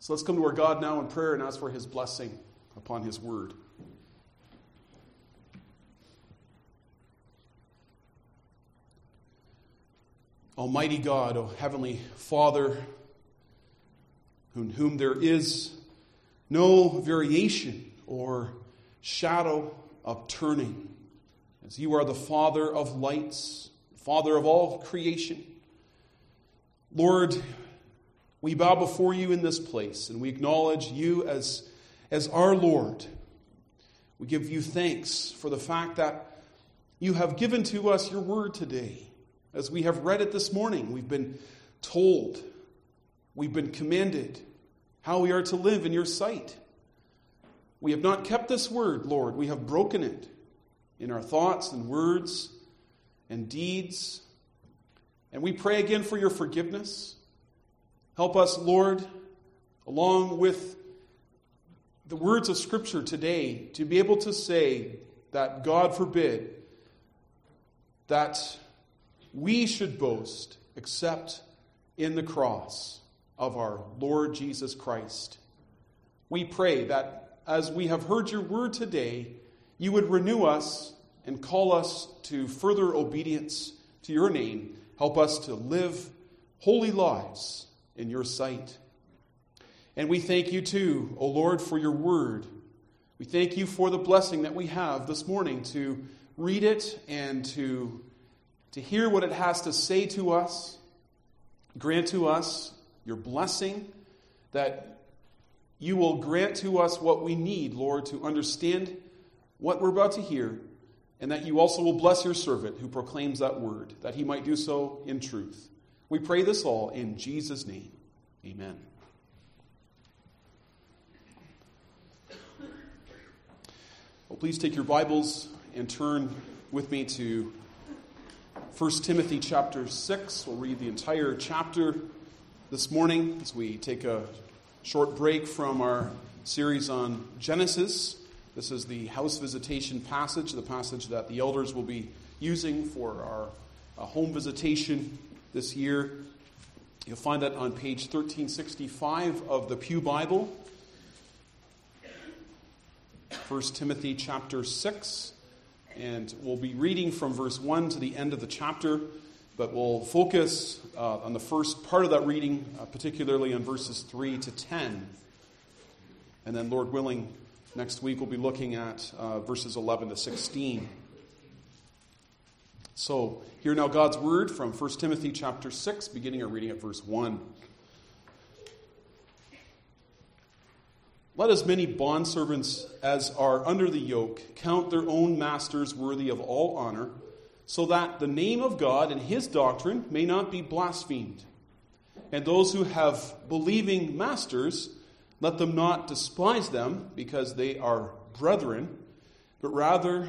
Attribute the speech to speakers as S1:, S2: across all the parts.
S1: So let's come to our God now in prayer and ask for his blessing upon his word. Almighty God, O Heavenly Father, in whom there is no variation or shadow of turning, as you are the Father of lights, Father of all creation. Lord, we bow before you in this place, and we acknowledge you as our Lord. We give you thanks for the fact that you have given to us your word today. As we have read it this morning, we've been told, we've been commanded how we are to live in your sight. We have not kept this word, Lord. We have broken it in our thoughts and words and deeds. And we pray again for your forgiveness. Help us, Lord, along with the words of Scripture today, to be able to say that, God forbid, that we should boast except in the cross of our Lord Jesus Christ. We pray that as we have heard your word today, you would renew us and call us to further obedience to your name. Help us to live holy lives in your sight. And we thank you too, O Lord, for your word. We thank you for the blessing that we have this morning to read it and to hear what it has to say to us. Grant to us your blessing, that you will grant to us what we need, Lord, to understand what we're about to hear, and that you also will bless your servant who proclaims that word, that he might do so in truth. We pray this all in Jesus' name. Amen. Well, please take your Bibles and turn with me to 1 Timothy chapter 6. We'll read the entire chapter this morning as we take a short break from our series on Genesis. This is the house visitation passage, the passage that the elders will be using for our home visitation this year. You'll find that on page 1365 of the Pew Bible. 1 Timothy chapter 6. And we'll be reading from verse 1 to the end of the chapter, but we'll focus on the first part of that reading, particularly on verses 3 to 10. And then, Lord willing, next week we'll be looking at verses 11 to 16. So, hear now God's word from 1 Timothy chapter 6, beginning our reading at verse 1. Let as many bondservants as are under the yoke count their own masters worthy of all honor, so that the name of God and his doctrine may not be blasphemed. And those who have believing masters, let them not despise them because they are brethren, but rather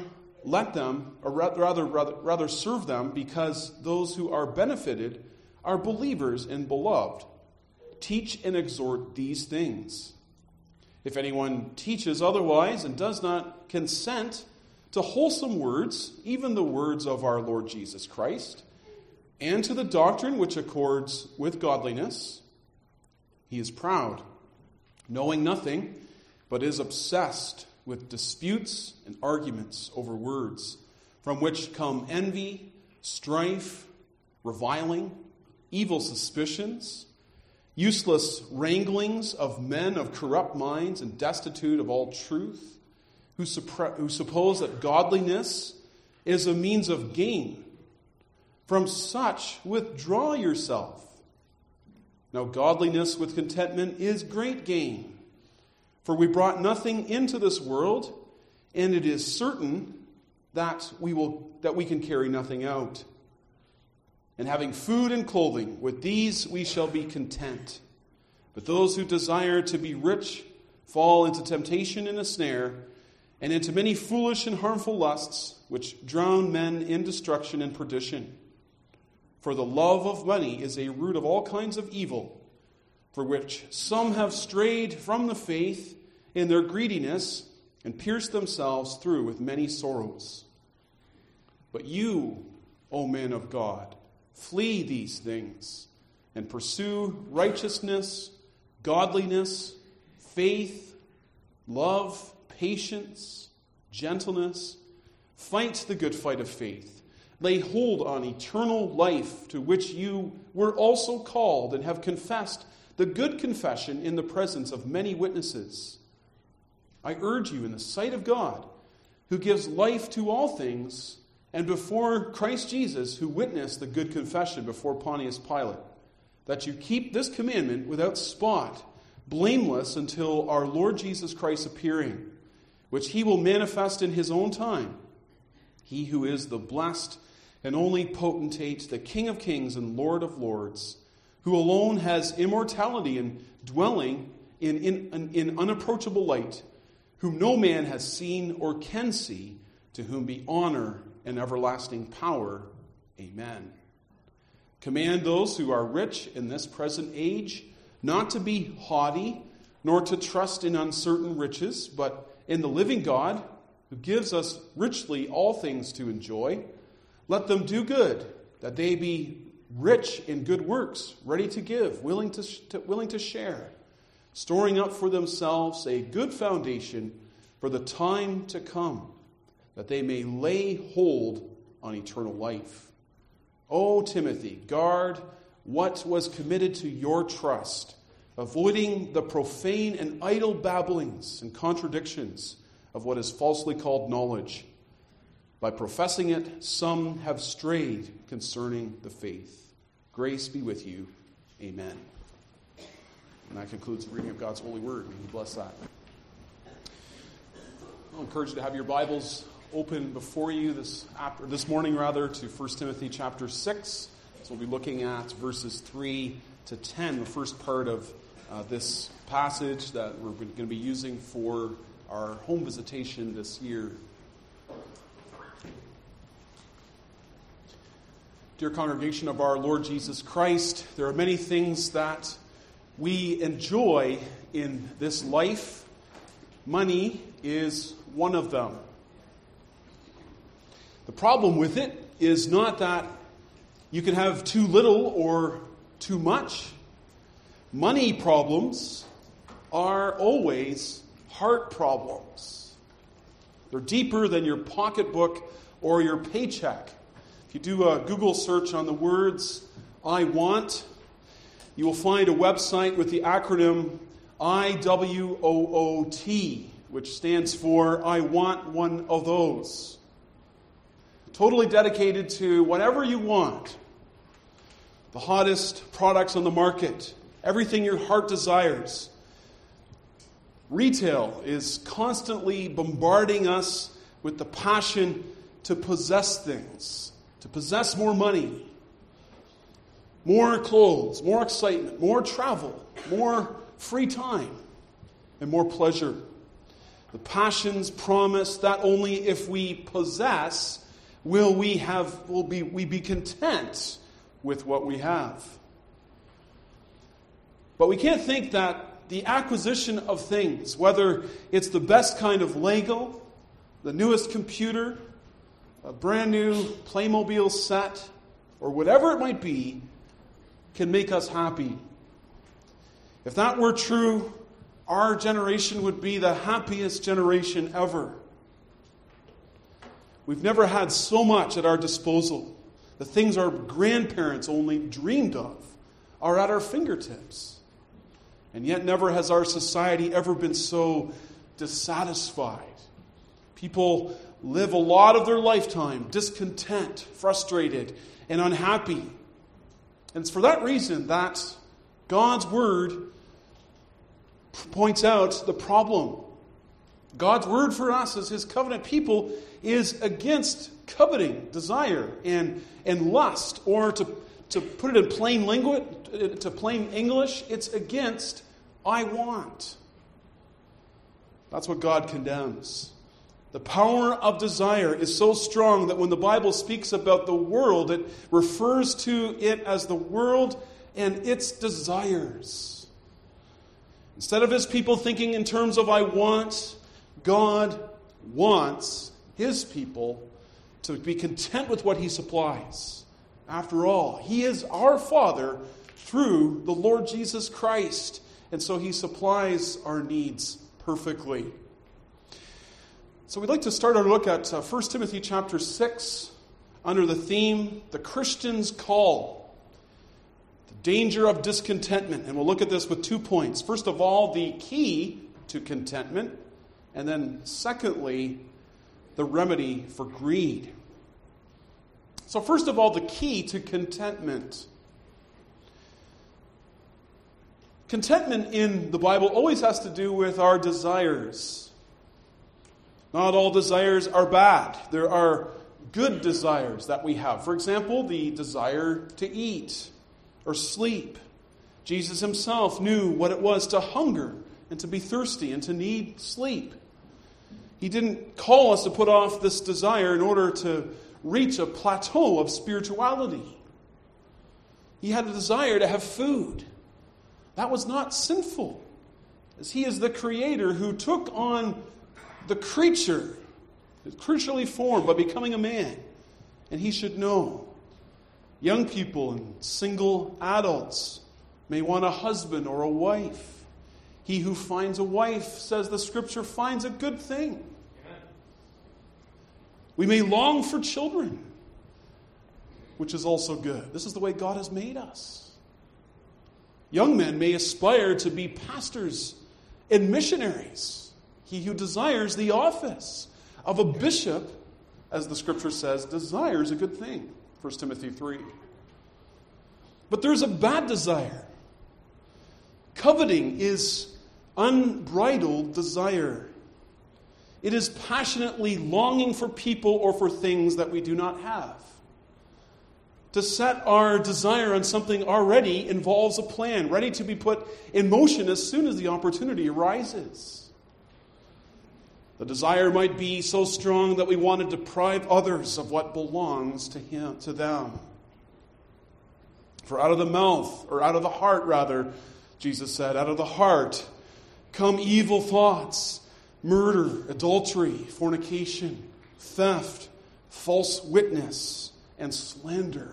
S1: rather serve them because those who are benefited are believers and beloved. Teach and exhort these things. If anyone teaches otherwise and does not consent to wholesome words, even the words of our Lord Jesus Christ, and to the doctrine which accords with godliness, he is proud, knowing nothing, but is obsessed with disputes and arguments over words, from which come envy, strife, reviling, evil suspicions, useless wranglings of men of corrupt minds and destitute of all truth, who suppose that godliness is a means of gain. From such withdraw yourself. Now godliness with contentment is great gain. For we brought nothing into this world, and it is certain that we can carry nothing out. And having food and clothing, with these we shall be content. But those who desire to be rich fall into temptation and a snare, and into many foolish and harmful lusts, which drown men in destruction and perdition. For the love of money is a root of all kinds of evil, for which some have strayed from the faith in their greediness, and pierced themselves through with many sorrows. But you, O men of God, flee these things, and pursue righteousness, godliness, faith, love, patience, gentleness. Fight the good fight of faith. Lay hold on eternal life, to which you were also called and have confessed the good confession in the presence of many witnesses. I urge you in the sight of God, who gives life to all things, and before Christ Jesus, who witnessed the good confession before Pontius Pilate, that you keep this commandment without spot, blameless until our Lord Jesus Christ appearing, which he will manifest in his own time. He who is the blessed and only potentate, the King of kings and Lord of lords, who alone has immortality and dwelling in unapproachable light, whom no man has seen or can see, to whom be honor and everlasting power. Amen. Command those who are rich in this present age not to be haughty, nor to trust in uncertain riches, but in the living God, who gives us richly all things to enjoy. Let them do good, that they be rich in good works, ready to give, willing to share, storing up for themselves a good foundation for the time to come, that they may lay hold on eternal life. O Timothy, guard what was committed to your trust, avoiding the profane and idle babblings and contradictions of what is falsely called knowledge. By professing it, some have strayed concerning the faith. Grace be with you. Amen. And that concludes the reading of God's holy word. May He bless that. I'll encourage you to have your Bibles open before you this morning to 1 Timothy chapter 6. So we'll be looking at verses 3 to 10, the first part of this passage that we're going to be using for our home visitation this year. Dear congregation of our Lord Jesus Christ, there are many things that we enjoy in this life. Money is one of them. The problem with it is not that you can have too little or too much. Money problems are always heart problems. They're deeper than your pocketbook or your paycheck. If you do a Google search on the words "I want," you will find a website with the acronym IWOOT, which stands for "I want one of those." Totally dedicated to whatever you want. The hottest products on the market. Everything your heart desires. Retail is constantly bombarding us with the passion to possess things, to possess more money, more clothes, more excitement, more travel, more free time, and more pleasure. The passions promise that only if we possess will we be content with what we have. But we can't think that the acquisition of things, whether it's the best kind of Lego, the newest computer, a brand new Playmobil set, or whatever it might be, can make us happy. If that were true, our generation would be the happiest generation ever. We've never had so much at our disposal. The things our grandparents only dreamed of are at our fingertips. And yet never has our society ever been so dissatisfied. People live a lot of their lifetime discontent, frustrated, and unhappy. And it's for that reason that God's Word points out the problem. God's Word for us as His covenant people is against coveting, desire, and lust. Or to put it in plain English, it's against "I want." That's what God condemns. The power of desire is so strong that when the Bible speaks about the world, it refers to it as the world and its desires. Instead of His people thinking in terms of "I want," God wants His people to be content with what He supplies. After all, He is our Father through the Lord Jesus Christ. And so he supplies our needs perfectly. So we'd like to start our look at 1 Timothy chapter 6 under the theme, The Christian's Call, the danger of discontentment. And we'll look at this with 2 points. First of all, the key to contentment. And then secondly, the remedy for greed. So first of all, the key to contentment. Contentment in the Bible always has to do with our desires. Not all desires are bad. There are good desires that we have. For example, the desire to eat or sleep. Jesus himself knew what it was to hunger and to be thirsty and to need sleep. He didn't call us to put off this desire in order to reach a plateau of spirituality. He had a desire to have food. That was not sinful, as he is the creator who took on the creature, creaturely formed by becoming a man. And he should know. Young people and single adults may want a husband or a wife. He who finds a wife, says the Scripture, finds a good thing. Amen. We may long for children, which is also good. This is the way God has made us. Young men may aspire to be pastors and missionaries. He who desires the office of a bishop, as the Scripture says, desires a good thing. 1 Timothy 3. But there's a bad desire. Coveting is unbridled desire. It is passionately longing for people or for things that we do not have. To set our desire on something already involves a plan, ready to be put in motion as soon as the opportunity arises. The desire might be so strong that we want to deprive others of what belongs to them. For out of the mouth, or out of the heart rather, Jesus said, out of the heart come evil thoughts, murder, adultery, fornication, theft, false witness, and slander.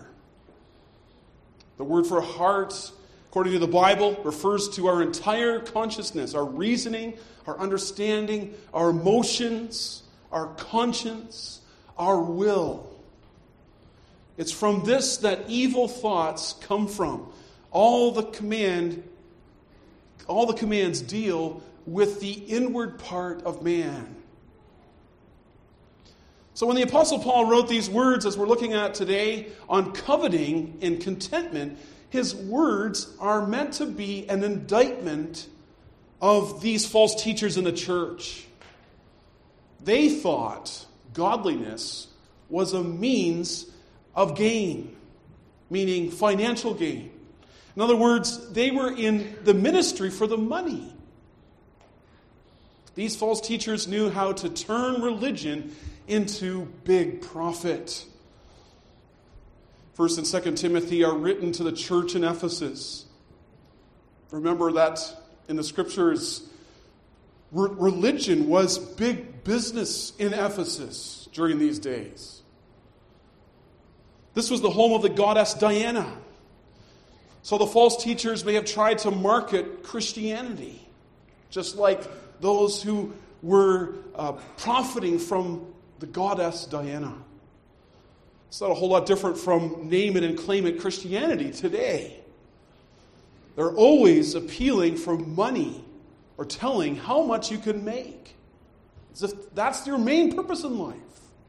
S1: The word for heart, according to the Bible, refers to our entire consciousness, our reasoning, our understanding, our emotions, our conscience, our will. It's from this that evil thoughts come from. All the commands deal with the inward part of man. So when the Apostle Paul wrote these words, as we're looking at today, on coveting and contentment, his words are meant to be an indictment of these false teachers in the church. They thought godliness was a means of gain, meaning financial gain. In other words, they were in the ministry for the money. These false teachers knew how to turn religion into big profit. 1 and 2 Timothy are written to the church in Ephesus. Remember that in the Scriptures, religion was big business in Ephesus during these days. This was the home of the goddess Diana. So the false teachers may have tried to market Christianity, just like those who were profiting from the goddess Diana. It's not a whole lot different from name it and claim it Christianity today. They're always appealing for money or telling how much you can make, as if that's your main purpose in life.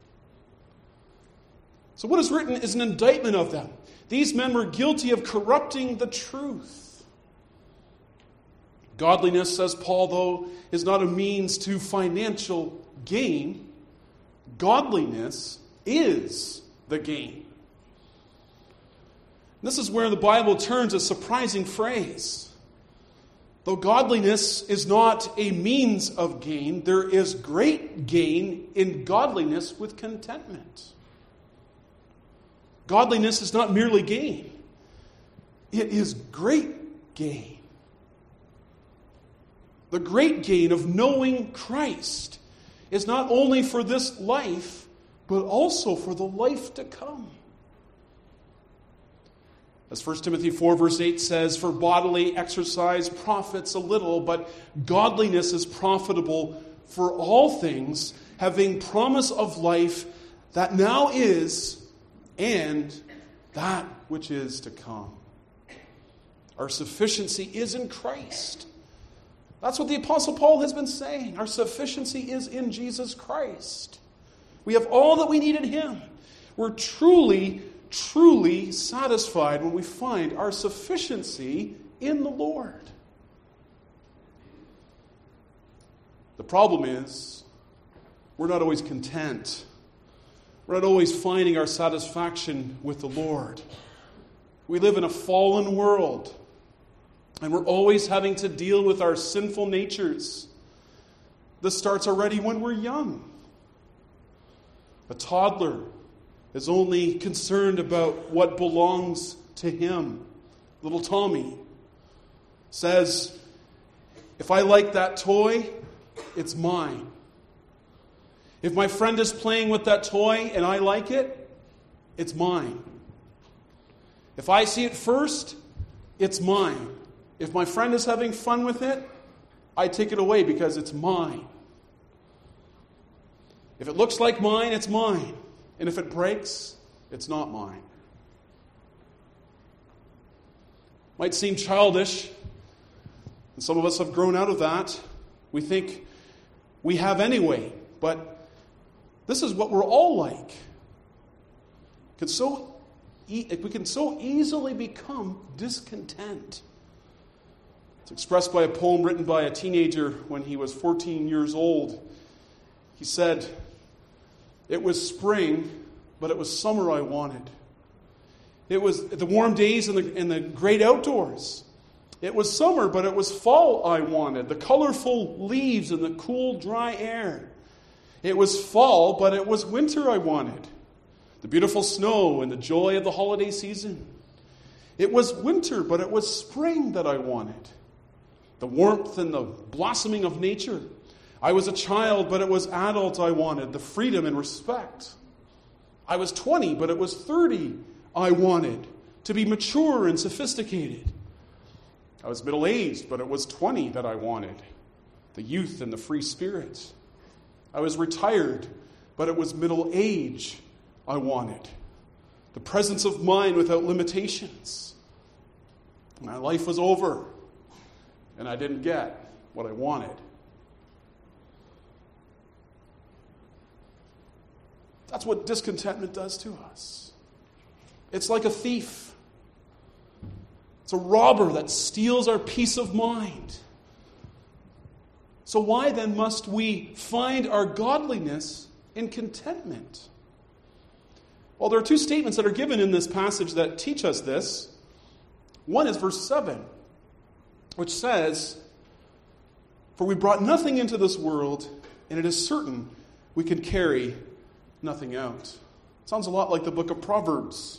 S1: So what is written is an indictment of them. These men were guilty of corrupting the truth. Godliness, says Paul, though, is not a means to financial gain. Godliness is the gain. This is where the Bible turns a surprising phrase. Though godliness is not a means of gain, there is great gain in godliness with contentment. Godliness is not merely gain. It is great gain. The great gain of knowing Christ is not only for this life, but also for the life to come. As 1 Timothy 4 verse 8 says, "For bodily exercise profits a little, but godliness is profitable for all things, having promise of life that now is and that which is to come." Our sufficiency is in Christ. That's what the Apostle Paul has been saying. Our sufficiency is in Jesus Christ. We have all that we need in Him. We're truly satisfied when we find our sufficiency in the Lord. The problem is, we're not always content. We're not always finding our satisfaction with the Lord. We live in a fallen world, and we're always having to deal with our sinful natures. This starts already when we're young. A toddler is only concerned about what belongs to him. Little Tommy says, "If I like that toy, it's mine. If my friend is playing with that toy and I like it, it's mine. If I see it first, it's mine. If my friend is having fun with it, I take it away because it's mine. If it looks like mine, it's mine. And if it breaks, it's not mine." Might seem childish, and some of us have grown out of that. We think we have anyway, but this is what we're all like. We can so easily become discontent. It's expressed by a poem written by a teenager when he was 14 years old. He said, "It was spring, but it was summer I wanted. It was the warm days in the great outdoors. It was summer, but it was fall I wanted. The colorful leaves and the cool, dry air. It was fall, but it was winter I wanted. The beautiful snow and the joy of the holiday season. It was winter, but it was spring that I wanted. The warmth and the blossoming of nature. I was a child, but it was adult I wanted. The freedom and respect. I was 20, but it was 30 I wanted. To be mature and sophisticated. I was middle-aged, but it was 20 that I wanted. The youth and the free spirit. I was retired, but it was middle age I wanted. The presence of mind without limitations. My life was over, and I didn't get what I wanted." That's what discontentment does to us. It's like a thief. It's a robber that steals our peace of mind. So why then must we find our godliness in contentment? Well, there are two statements that are given in this passage that teach us this. One is verse 7, which says, "For we brought nothing into this world, and it is certain we can carry nothing out." Sounds a lot like the book of Proverbs.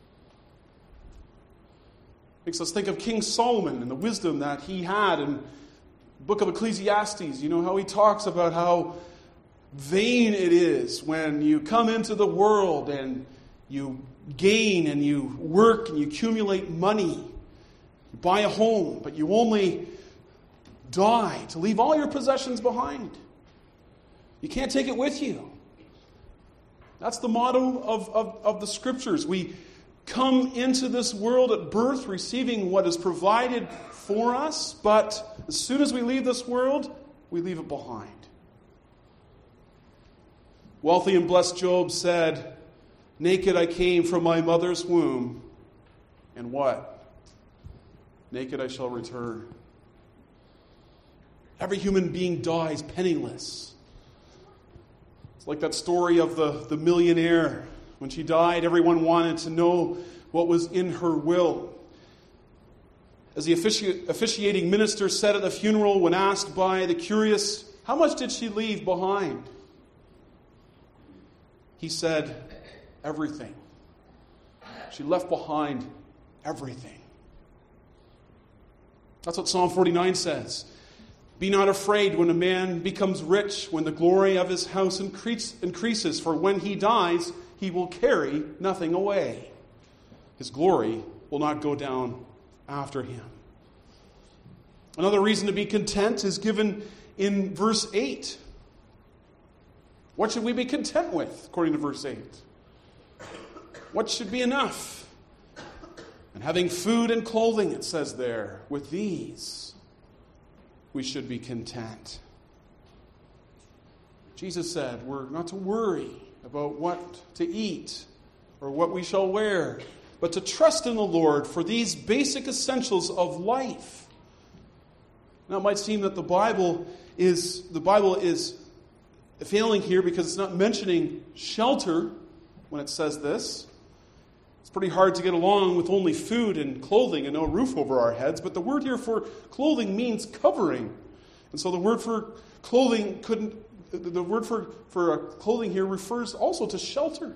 S1: Makes us think of King Solomon and the wisdom that he had in the book of Ecclesiastes. You know how he talks about how vain it is when you come into the world and you gain and you work and you accumulate money. You buy a home, but you only die to leave all your possessions behind. You can't take it with you. That's the motto of the Scriptures. We come into this world at birth receiving what is provided for us, but as soon as we leave this world, we leave it behind. Wealthy and blessed Job said, "Naked I came from my mother's womb, and what? Naked I shall return." Every human being dies penniless. It's like that story of the millionaire. When she died, everyone wanted to know what was in her will. As the officiating minister said at the funeral when asked by the curious, "How much did she leave behind?" He said, "Everything." She left behind everything. That's what Psalm 49 says. "Be not afraid when a man becomes rich, when the glory of his house increases, for when he dies, he will carry nothing away. His glory will will not go down after him. Another reason to be content is given in verse 8. What should we be content with, according to verse 8? What should be enough? And having food and clothing, it says there, with these we should be content. Jesus said we're not to worry about what to eat or what we shall wear, but to trust in the Lord for these basic essentials of life. Now, it might seem that the Bible is failing here because it's not mentioning shelter when it says this. It's pretty hard to get along with only food and clothing and no roof over our heads, but the word here for clothing means covering. And so the word for clothing clothing here refers also to shelter.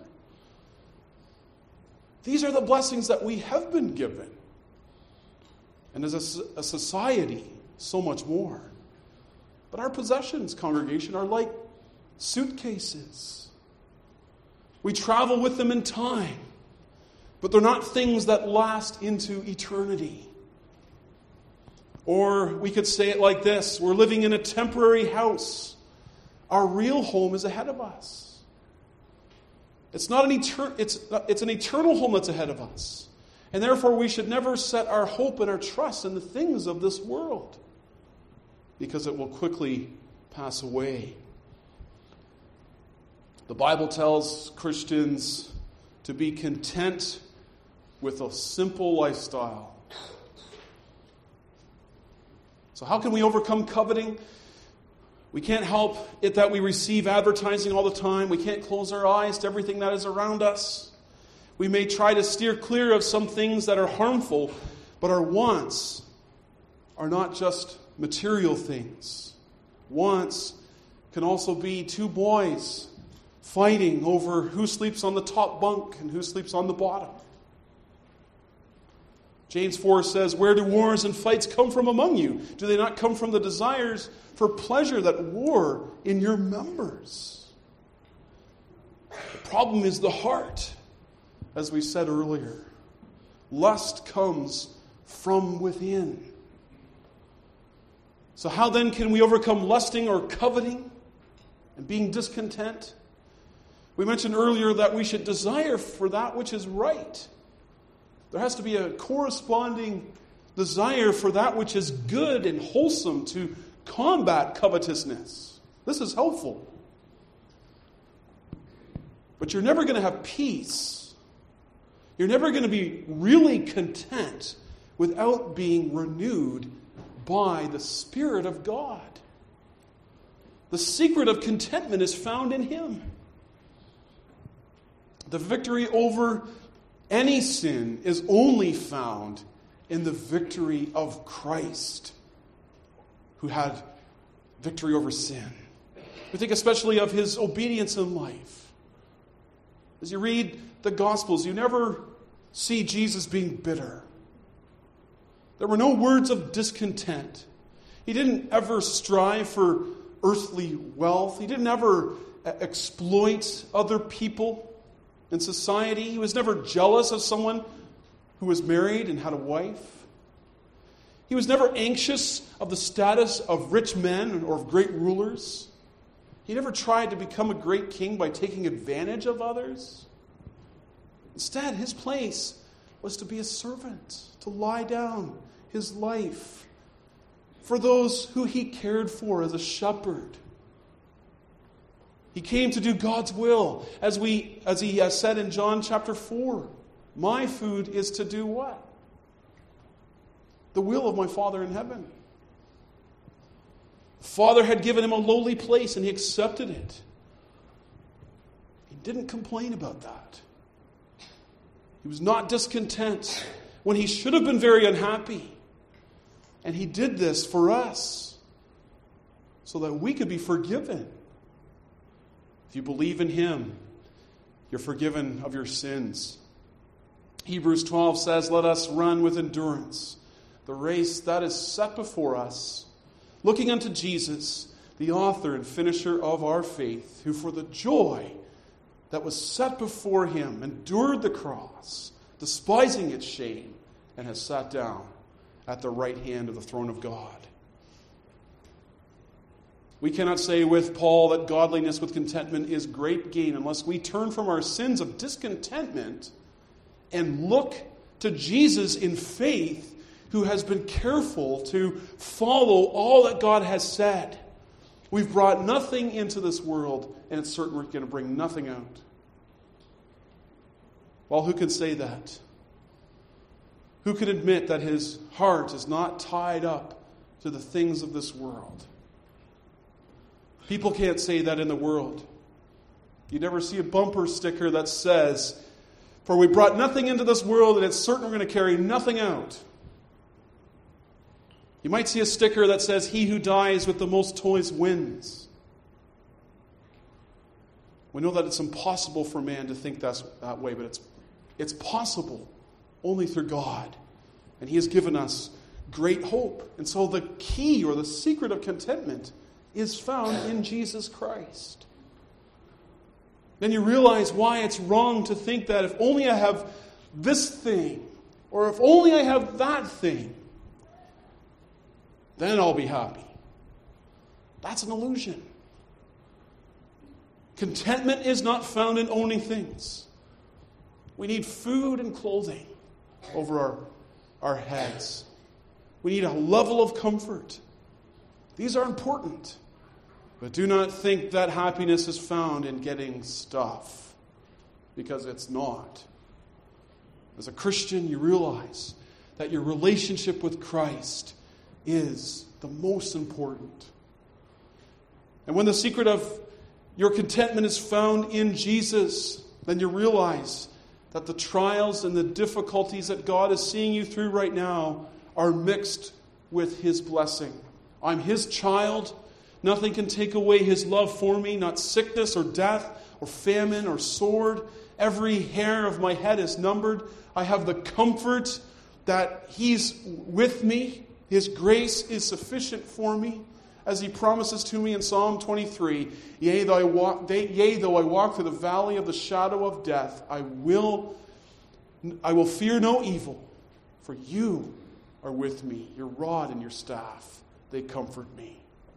S1: These are the blessings that we have been given. And as a society, so much more. But our possessions, congregation, are like suitcases. We travel with them in time, but they're not things that last into eternity. Or we could say it like this: we're living in a temporary house. Our real home is ahead of us. It's an eternal home that's ahead of us. And therefore we should never set our hope and our trust in the things of this world, because it will quickly pass away. The Bible tells Christians to be content with a simple lifestyle. So how can we overcome coveting? We can't help it that we receive advertising all the time. We can't close our eyes to everything that is around us. We may try to steer clear of some things that are harmful, but our wants are not just material things. Wants can also be two boys fighting over who sleeps on the top bunk and who sleeps on the bottom. James 4 says, "Where do wars and fights come from among you? Do they not come from the desires for pleasure that war in your members?" The problem is the heart, as we said earlier. Lust comes from within. So how then can we overcome lusting or coveting and being discontent? We mentioned earlier that we should desire for that which is right. There has to be a corresponding desire for that which is good and wholesome to combat covetousness. This is helpful. But you're never going to have peace. You're never going to be really content without being renewed by the Spirit of God. The secret of contentment is found in Him. The victory over any sin is only found in the victory of Christ, who had victory over sin. We think especially of His obedience in life. As you read the Gospels, you never see Jesus being bitter. There were no words of discontent. He didn't ever strive for earthly wealth. He didn't ever exploit other people in society. He was never jealous of someone who was married and had a wife. He was never anxious of the status of rich men or of great rulers. He never tried to become a great king by taking advantage of others. Instead, his place was to be a servant, to lie down his life for those who he cared for as a shepherd. He came to do God's will, as he said in John chapter 4. My food is to do what? The will of my Father in heaven. The Father had given him a lowly place, and he accepted it. He didn't complain about that. He was not discontent when he should have been very unhappy. And he did this for us so that we could be forgiven. If you believe in him, you're forgiven of your sins. Hebrews 12 says, "Let us run with endurance the race that is set before us, looking unto Jesus, the author and finisher of our faith, who for the joy that was set before him endured the cross, despising its shame, and has sat down at the right hand of the throne of God. We cannot say with Paul that godliness with contentment is great gain unless we turn from our sins of discontentment and look to Jesus in faith, who has been careful to follow all that God has said. We've brought nothing into this world, and it's certain we're going to bring nothing out. Well, who can say that? Who can admit that his heart is not tied up to the things of this world? People can't say that in the world. You never see a bumper sticker that says, "For we brought nothing into this world, and it's certain we're going to carry nothing out." You might see a sticker that says, "He who dies with the most toys wins." We know that it's impossible for man to think that way, but it's possible only through God. And He has given us great hope. And so the key or the secret of contentment is found in Jesus Christ. Then you realize why it's wrong to think that if only I have this thing, or if only I have that thing, then I'll be happy. That's an illusion. Contentment is not found in owning things. We need food and clothing over our heads. We need a level of comfort. These are important. But do not think that happiness is found in getting stuff, because it's not. As a Christian, you realize that your relationship with Christ is the most important. And when the secret of your contentment is found in Jesus, then you realize that the trials and the difficulties that God is seeing you through right now are mixed with His blessing. I'm His child. Nothing can take away His love for me, not sickness or death or famine or sword. Every hair of my head is numbered. I have the comfort that He's with me. His grace is sufficient for me, as He promises to me in Psalm 23. Yea, though I walk through the valley of the shadow of death, I will fear no evil, for You are with me. Your rod and your staff, they comfort me.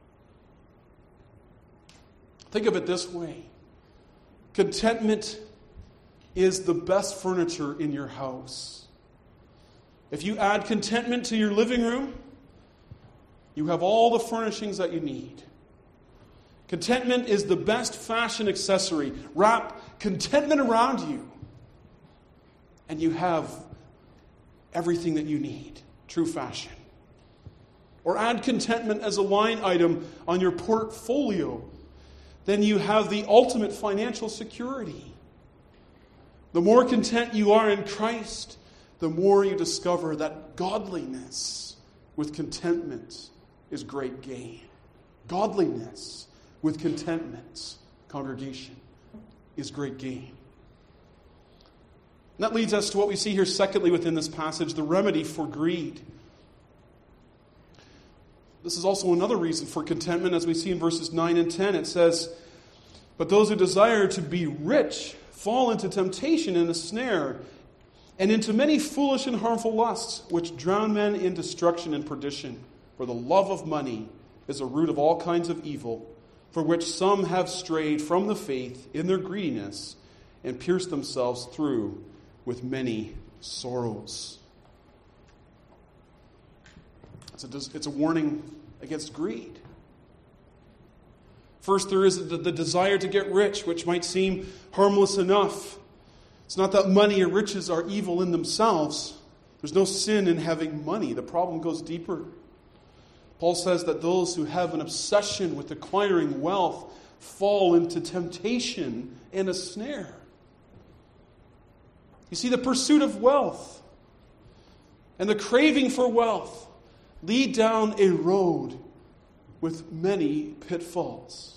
S1: Think of it this way. Contentment is the best furniture in your house. If you add contentment to your living room, you have all the furnishings that you need. Contentment is the best fashion accessory. Wrap contentment around you, and you have everything that you need. True fashion. Or add contentment as a line item on your portfolio. Then you have the ultimate financial security. The more content you are in Christ, the more you discover that godliness with contentment is great gain. Godliness with contentment, congregation, is great gain. And that leads us to what we see here secondly within this passage, the remedy for greed. This is also another reason for contentment, as we see in verses 9 and 10. It says, "But those who desire to be rich fall into temptation and a snare, and into many foolish and harmful lusts, which drown men in destruction and perdition. For the love of money is a root of all kinds of evil, for which some have strayed from the faith in their greediness, and pierced themselves through with many sorrows." It's a warning against greed. First, there is the desire to get rich, which might seem harmless enough. It's not that money or riches are evil in themselves. There's no sin in having money. The problem goes deeper. Paul says that those who have an obsession with acquiring wealth fall into temptation and a snare. You see, the pursuit of wealth and the craving for wealth lead down a road with many pitfalls.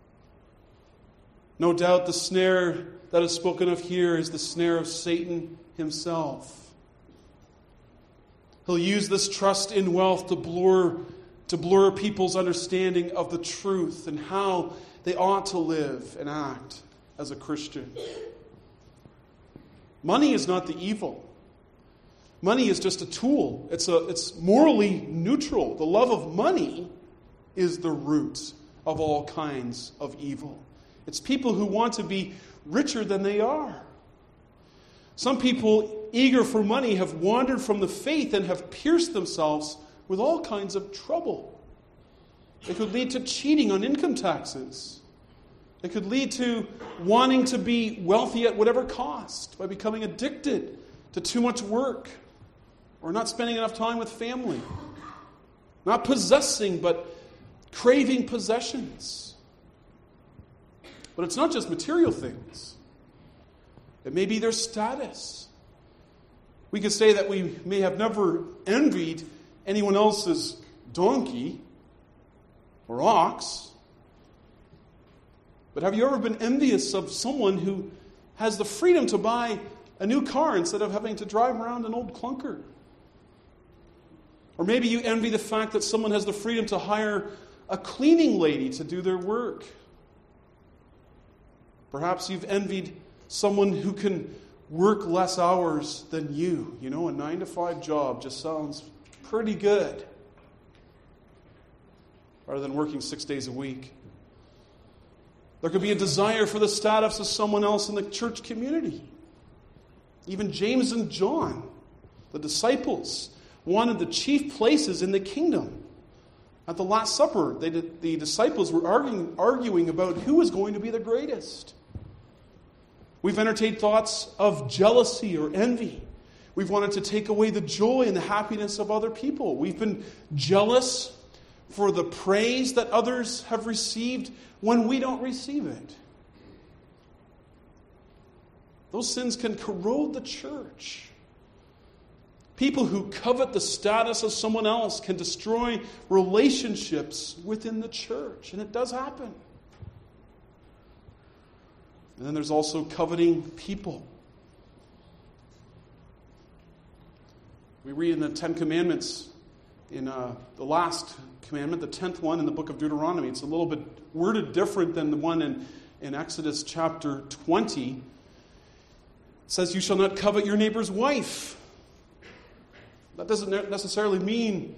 S1: No doubt the snare that is spoken of here is the snare of Satan himself. He'll use this trust in wealth to blur people's understanding of the truth and how they ought to live and act as a Christian. Money is not the evil. Money is just a tool. It's morally neutral. The love of money is the root of all kinds of evil. It's people who want to be richer than they are. Some people eager for money have wandered from the faith and have pierced themselves with all kinds of trouble. It could lead to cheating on income taxes. It could lead to wanting to be wealthy at whatever cost by becoming addicted to too much work or not spending enough time with family. Not possessing, but craving possessions. But it's not just material things. It may be their status. We could say that we may have never envied anyone else's donkey or ox. But have you ever been envious of someone who has the freedom to buy a new car instead of having to drive around an old clunker? Or maybe you envy the fact that someone has the freedom to hire a cleaning lady to do their work. Perhaps you've envied someone who can work less hours than you. You know, a 9-to-5 job just sounds pretty good. Rather than working 6 days a week. There could be a desire for the status of someone else in the church community. Even James and John, the disciples, wanted the chief places in the kingdom. At the Last Supper, the disciples were arguing about who was going to be the greatest. We've entertained thoughts of jealousy or envy. We've wanted to take away the joy and the happiness of other people. We've been jealous for the praise that others have received when we don't receive it. Those sins can corrode the church. People who covet the status of someone else can destroy relationships within the church. And it does happen. And then there's also coveting people. We read in the Ten Commandments, in the last commandment, the 10th one in the book of Deuteronomy. It's a little bit worded different than the one in Exodus chapter 20. It says, "You shall not covet your neighbor's wife." That doesn't necessarily mean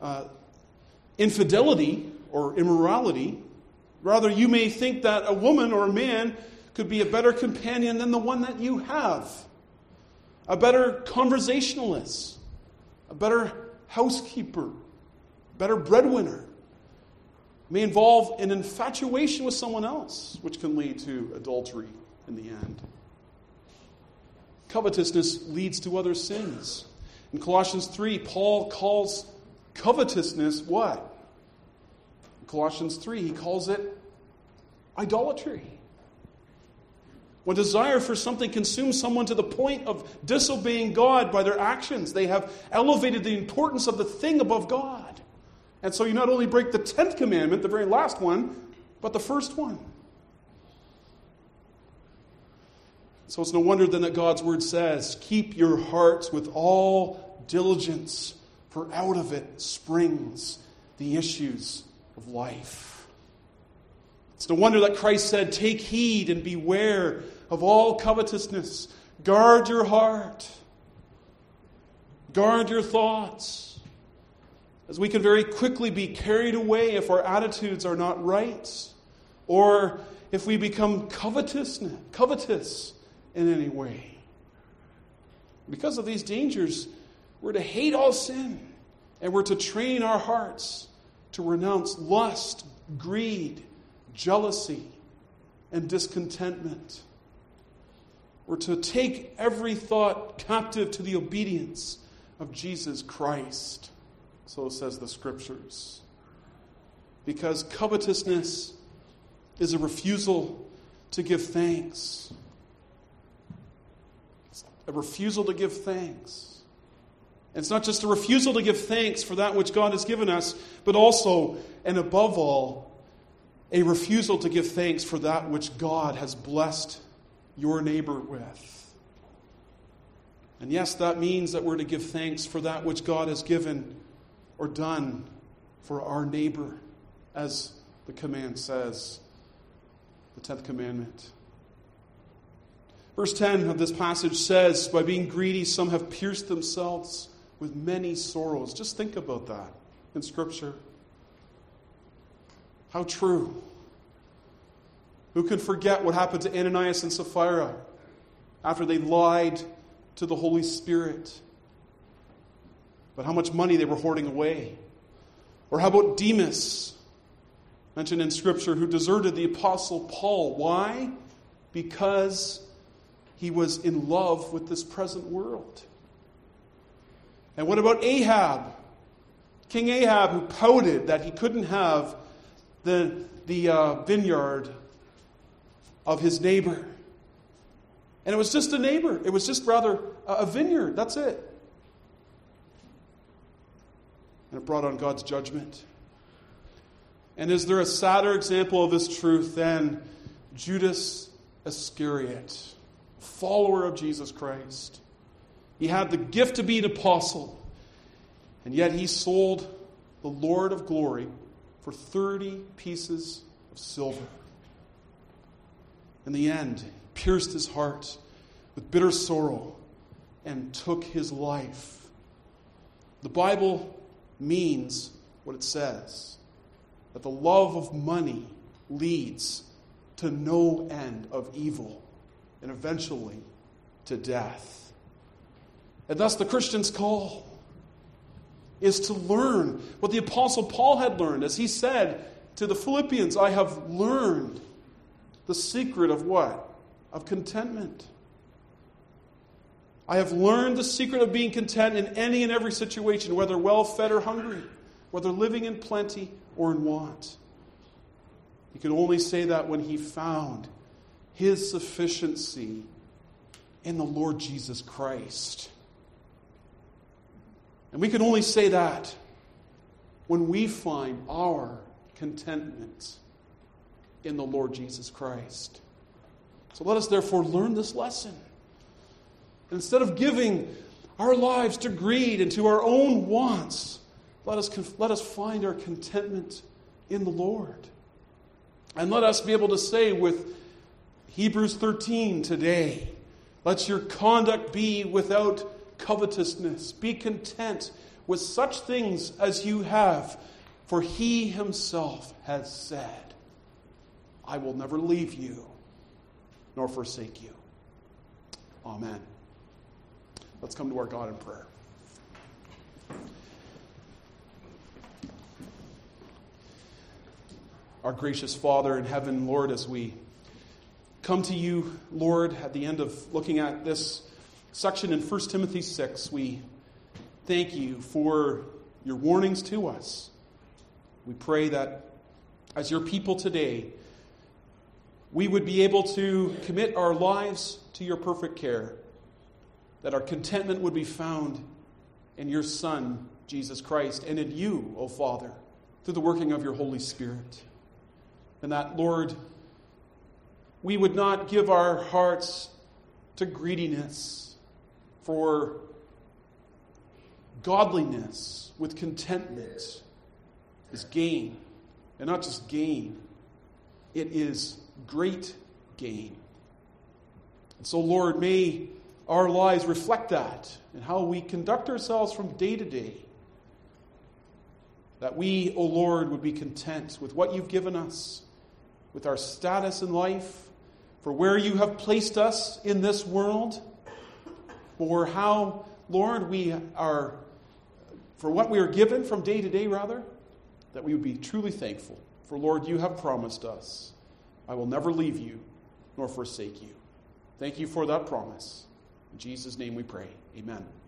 S1: infidelity or immorality. Rather, you may think that a woman or a man could be a better companion than the one that you have. A better conversationalist. A better housekeeper. Better breadwinner. May involve an infatuation with someone else, which can lead to adultery in the end. Covetousness leads to other sins. In Colossians 3, Paul calls covetousness what? In Colossians 3, he calls it idolatry. When desire for something consumes someone to the point of disobeying God by their actions, they have elevated the importance of the thing above God. And so you not only break the 10th commandment, the very last one, but the first one. So it's no wonder then that God's word says, "Keep your hearts with all diligence, for out of it springs the issues of life." It's no wonder that Christ said, "Take heed and beware of all covetousness. Guard your heart. Guard your thoughts." As we can very quickly be carried away if our attitudes are not right, or if we become covetous in any way. Because of these dangers, we're to hate all sin, and we're to train our hearts to renounce lust, greed, jealousy, and discontentment. We're to take every thought captive to the obedience of Jesus Christ. So says the Scriptures. Because covetousness is a refusal to give thanks. It's a refusal to give thanks. And it's not just a refusal to give thanks for that which God has given us, but also, and above all, a refusal to give thanks for that which God has blessed your neighbor with. And yes, that means that we're to give thanks for that which God has given or done for our neighbor, as the command says, the 10th commandment. Verse 10 of this passage says, by being greedy, some have pierced themselves with many sorrows. Just think about that in Scripture. How true. Who can forget what happened to Ananias and Sapphira after they lied to the Holy Spirit? But how much money they were hoarding away. Or how about Demas, mentioned in Scripture, who deserted the Apostle Paul. Why? Because he was in love with this present world. And what about Ahab? King Ahab, who pouted that he couldn't have the vineyard of his neighbor. And it was just a neighbor. It was just rather a vineyard. That's it. And it brought on God's judgment. And is there a sadder example of this truth than Judas Iscariot, follower of Jesus Christ? He had the gift to be an apostle, and yet he sold the Lord of glory for 30 pieces of silver. In the end, he pierced his heart with bitter sorrow and took his life. The Bible means what it says, that the love of money leads to no end of evil and eventually to death. And thus the Christian's call is to learn what the Apostle Paul had learned. As he said to the Philippians, I have learned the secret of what? Of contentment. I have learned the secret of being content in any and every situation, whether well-fed or hungry, whether living in plenty or in want. He could only say that when he found his sufficiency in the Lord Jesus Christ. And we can only say that when we find our contentment in the Lord Jesus Christ. So let us therefore learn this lesson. Instead of giving our lives to greed and to our own wants, let us find our contentment in the Lord. And let us be able to say with Hebrews 13 today, let your conduct be without covetousness. Be content with such things as you have, for he himself has said, I will never leave you nor forsake you. Amen. Let's come to our God in prayer. Our gracious Father in heaven, Lord, as we come to you, Lord, at the end of looking at this section in 1 Timothy 6, we thank you for your warnings to us. We pray that as your people today, we would be able to commit our lives to your perfect care, that our contentment would be found in your Son, Jesus Christ, and in you, O Father, through the working of your Holy Spirit. And that, Lord, we would not give our hearts to greediness, for godliness with contentment is gain. And not just gain, it is great gain. And so, Lord, may our lives reflect that and how we conduct ourselves from day to day. That we, O Lord, would be content with what you've given us, with our status in life, for where you have placed us in this world, for how, Lord, we are, for what we are given from day to day, rather, that we would be truly thankful. For, Lord, you have promised us, I will never leave you nor forsake you. Thank you for that promise. In Jesus' name we pray. Amen.